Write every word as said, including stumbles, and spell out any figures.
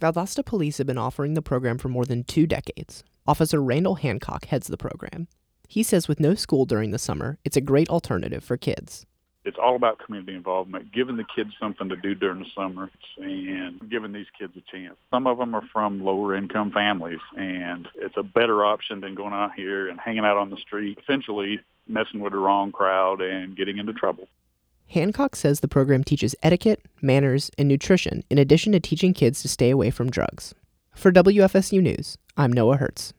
Valdosta Police have been offering the program for more than two decades. Officer Randall Hancock heads the program. He says with no school during the summer, it's a great alternative for kids. It's all about community involvement, giving the kids something to do during the summer and giving these kids a chance. Some of them are from lower income families, and it's a better option than going out here and hanging out on the street, essentially messing with the wrong crowd and getting into trouble. Hancock says the program teaches etiquette, manners, and nutrition in addition to teaching kids to stay away from drugs. For W F S U News, I'm Noah Hertz.